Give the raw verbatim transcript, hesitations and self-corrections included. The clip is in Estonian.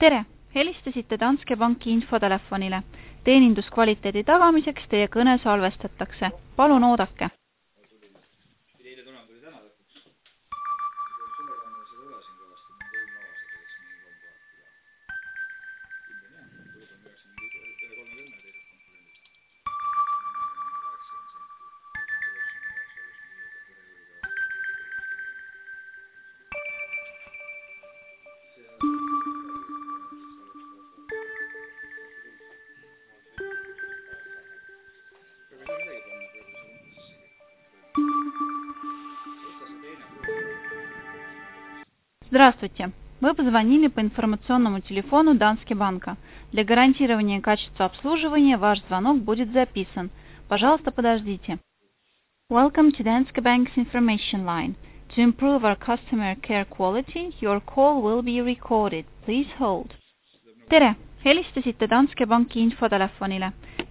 Tere! Helistasite Danske Banki infotelefonile. Teeninduskvaliteedi tagamiseks teie kõne salvestatakse. Palun oodake. Здравствуйте! Вы позвонили по информационному телефону Данske Банка. Для гарантирования качества обслуживания ваш звонок будет записан. Пожалуйста, подождите. Welcome to Danske Bank's information line. To improve our customer care quality, your call will be recorded. Please hold. Tere! Helistasite Danske Banki infotelefonile.